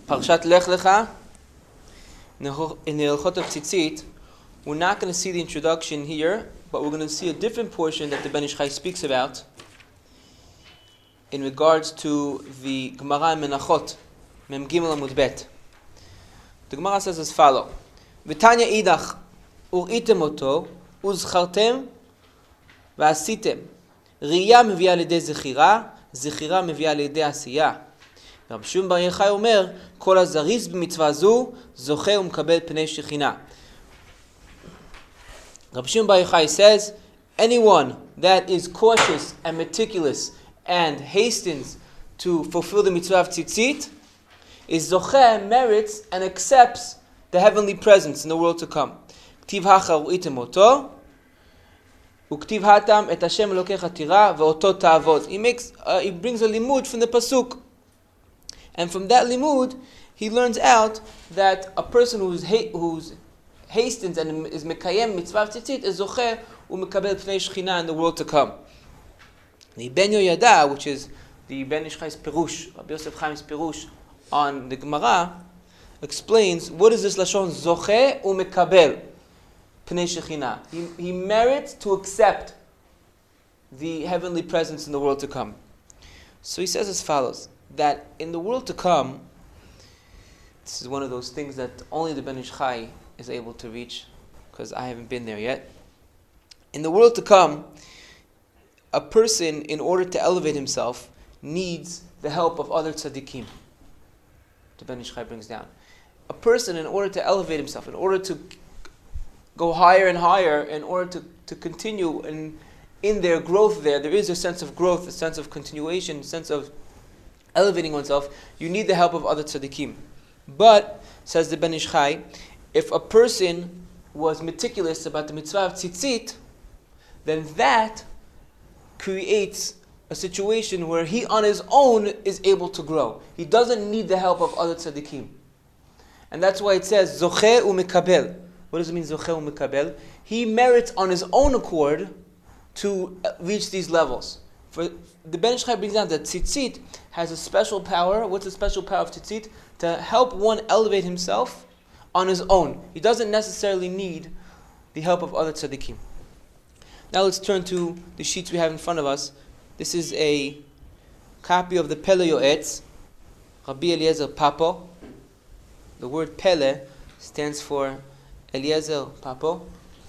Parashat Lech Lecha, in the Hilchot of Tzitzit, we're not going to see the introduction here, but we're going to see a different portion that the Ben Ish Chai speaks about in regards to the Gemara in Menachot, Mem Gimel Amud Bet. The Gemara says as follows: V'tanya idach ur'item oto uzchartem v'asitem. Riya meviya lidei zechira, zechira meviya lidei asiya. רב שמעון בר יוחאי אומר, כל הזריז במצווה זו, זוכה ומקבל פני שכינה. Rab Shimon Bar Yochai says, anyone that is cautious and meticulous and hastens to fulfill the mitzvah of tzitzit is zocheh, merits, and accepts the heavenly presence in the world to come. K'tiv hacha ru'item oto, u'k'tiv hatam et Hashem elokecha tira, ve'oto ta'avod. He brings a limud from the pasuk. And from that limud, he learns out that a person who's hastens and is mekayem mitzvah tzitzit is zocheh u'mekabel pnei shechina in the world to come. The Ben Yoyada, which is the Ben Ish Chai's Pirush, Rabbi Yosef Chaim's Pirush on the Gemara, explains what is this lashon zocheh u'mekabel pnei shechina. He merits to accept the heavenly presence in the world to come. So he says as follows: that in the world to come, this is one of those things that only the Ben Ish Chai is able to reach, because I haven't been there yet. In the world to come, a person, in order to elevate himself, needs the help of other tzaddikim. The Ben Ish Chai brings down. A person, in order to elevate himself, in order to go higher and higher, in order to continue in their growth there is a sense of growth, a sense of continuation, a sense of elevating oneself. You need the help of other tzaddikim. But, says the Ben Ish Chai, if a person was meticulous about the mitzvah of tzitzit, then that creates a situation where he on his own is able to grow. He doesn't need the help of other tzaddikim. And that's why it says, zocheh u'mekabel. What does it mean, zocheh u'mekabel? He merits on his own accord to reach these levels. For the Ben Ish Chai brings down that tzitzit has a special power. What's the special power of tzitzit? To help one elevate himself on his own. He doesn't necessarily need the help of other tzaddikim. Now let's turn to the sheets we have in front of us. This is a copy of the Pele Yoetz, Rabbi Eliezer Papo. The word Pele stands for Eliezer Papo.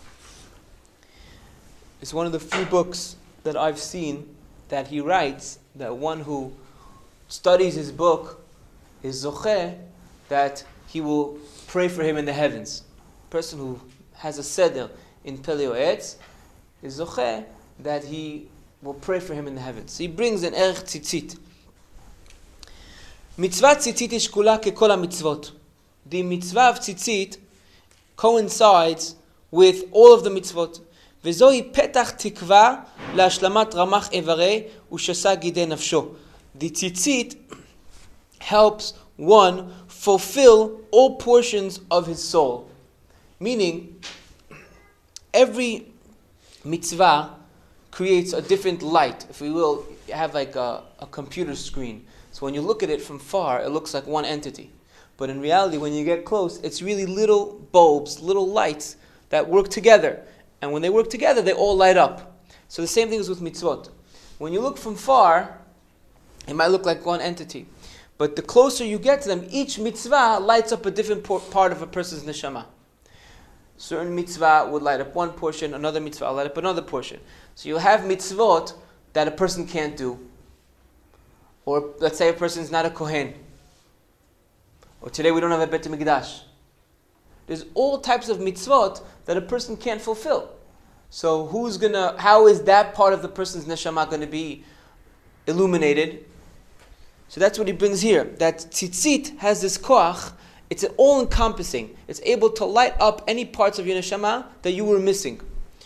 It's one of the few books that I've seen that he writes that one who studies his book is zocheh, that he will pray for him in the heavens. A person who has a seder in Pele Yoetz is zocheh, that he will pray for him in the heavens. So he brings an erech tzitzit. Mitzvah tzitzit is kula kekol ha-mitzvot. The mitzvah of tzitzit coincides with all of the mitzvot. וזוהי פתח תקווה להשלמת רמ"ח איברי ושס"ה גידי נפשו. The tzitzit helps one fulfill all portions of his soul. Meaning, every mitzvah creates a different light. If we will, you have like a computer screen. So when you look at it from far, it looks like one entity. But in reality, when you get close, it's really little bulbs, little lights that work together. And when they work together, they all light up. So the same thing is with mitzvot. When you look from far, it might look like one entity. But the closer you get to them, each mitzvah lights up a different part of a person's neshama. Certain mitzvah would light up one portion, another mitzvah will light up another portion. So you'll have mitzvot that a person can't do. Or let's say a person is not a kohen. Or today we don't have a Bet Mikdash. There's all types of mitzvot that a person can't fulfill. So how is that part of the person's neshama going to be illuminated? So that's what he brings here. That tzitzit has this koach. It's all-encompassing. It's able to light up any parts of your neshama that you were missing.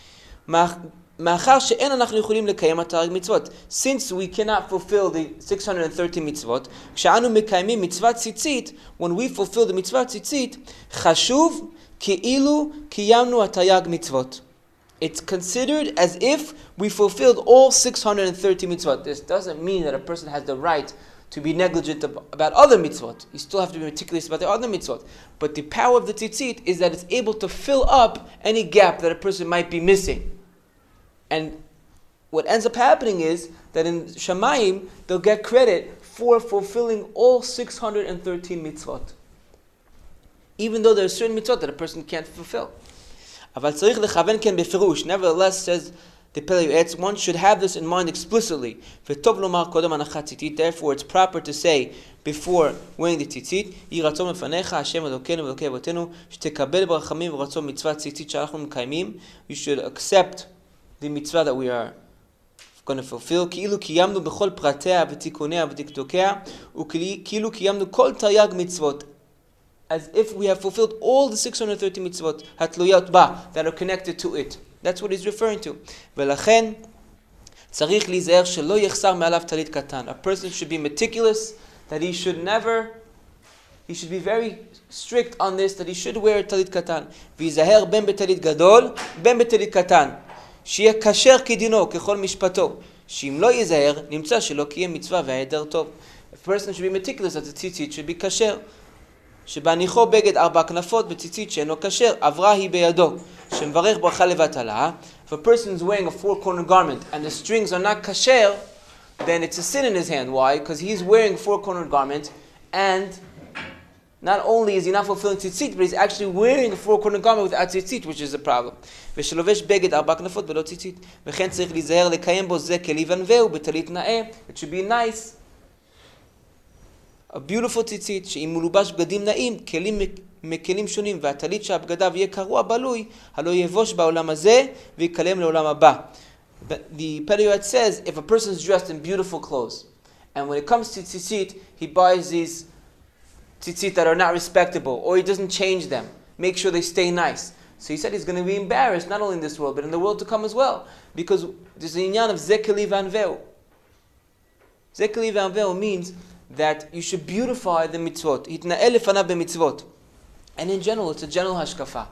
Since we cannot fulfill the 630 mitzvot, when we fulfill the mitzvah tzitzit, chashuv ki'ilu kiyamnu hatayag mitzvot. It's considered as if we fulfilled all 630 mitzvot. This doesn't mean that a person has the right to be negligent about other mitzvot. You still have to be meticulous about the other mitzvot. But the power of the tzitzit is that it's able to fill up any gap that a person might be missing. And what ends up happening is that in Shamayim, they'll get credit for fulfilling all 613 mitzvot. Even though there are certain mitzvot that a person can't fulfill. Nevertheless, says the Pele Yoetz, one should have this in mind explicitly. Therefore, it's proper to say before wearing the tzitzit, you should accept the mitzvah that we are going to fulfill. As if we have fulfilled all the 630 mitzvot hatluyot ba that are connected to it. That's what he's referring to. ולכן צריך להיזהר שלא יחסר מעליו טלית קטן. A person should be meticulous, that he should be very strict on this, that he should wear a טלית קטן. ויזהר בין בטלית גדול, בין בטלית קטן. שיהיה כשר כדינו, ככל משפטו. שאם לא ייזהר, נמצא שלא קיים מצווה והעדר טוב. A person should be meticulous, that the tzitzit should be כשר. שבניחו בגד 4 כנפות בציצית שאינו כשר, עברה היא בידו, שמברך ברכה לבטלה. If a person is wearing a 4-corner garment and the strings are not kasher, then it's a sin in his hand. Why? Because he's wearing a 4-corner garment, and not only is he not fulfilling tzitzit, but he's actually wearing a 4-corner garment without tzitzit, which is a problem. ושלובש בגד 4 כנפות ולא ציצית. וכן צריך להיזהר לקיים בו זה כלי ונווה ובטלית נאה. It should be nice. A beautiful tzitzit, שאם מלובש בגדים נאים, כלים מכלים שונים, והטלית שהבגדיו יהיה קרוע בלוי, הלא יבוש בעולם הזה, ויקלם לעולם הבא. The Pele Yoetz says, if a person is dressed in beautiful clothes, and when it comes to tzitzit, he buys these tzitzit that are not respectable, or he doesn't change them, make sure they stay nice. So he said he's going to be embarrassed, not only in this world, but in the world to come as well, because there's the inyan of zekeli vanveu. Zekeli vanveu means that you should beautify the mitzvot. Hitna'el lefanav b'mitzvot. And in general, it's a general hashkafa.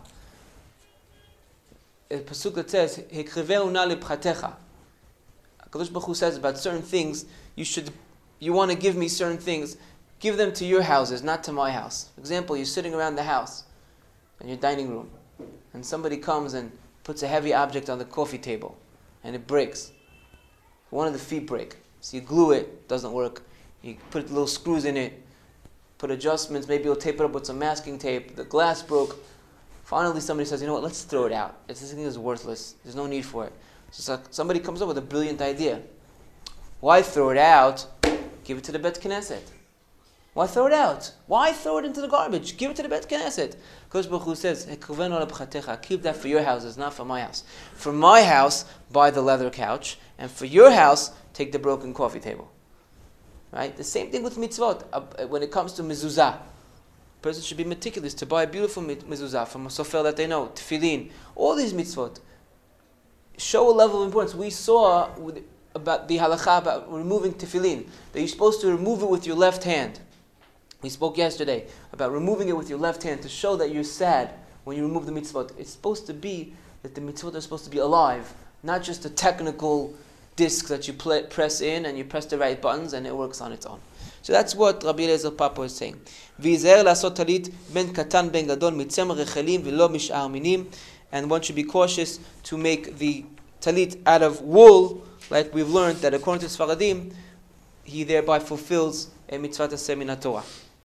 A pasuk that says, "Hekriveu na lepchatecha." HaKadosh Baruch Hu says about certain things, you want to give me certain things, give them to your houses, not to my house. For example, you're sitting around the house, in your dining room, and somebody comes and puts a heavy object on the coffee table, and it breaks. One of the feet break. So you glue it, doesn't work. You put little screws in it, put adjustments, maybe you'll tape it up with some masking tape, the glass broke. Finally somebody says, you know what, let's throw it out. This thing is worthless. There's no need for it. So somebody comes up with a brilliant idea. Why throw it out? Give it to the Bet Knesset. Why throw it out? Why throw it into the garbage? Give it to the Bet Knesset. Kodesh Baruch Hu says, keep that for your houses, not for my house. For my house, buy the leather couch, and for your house, take the broken coffee table. Right? The same thing with mitzvot. When it comes to mezuzah, a person should be meticulous to buy a beautiful mezuzah from a sofer that they know, tefillin, all these mitzvot show a level of importance. We saw about the halakha about removing tefillin, that you're supposed to remove it with your left hand. We spoke yesterday about removing it with your left hand to show that you're sad when you remove the mitzvot. It's supposed to be that the mitzvot are supposed to be alive, not just a technical disc that you press in and you press the right buttons and it works on its own. So that's what Rabbi Eliezer Papa is saying. And one should be cautious to make the talit out of wool, like we've learned that according to Sfaradim, he thereby fulfills a mitzvah aseh min Torah.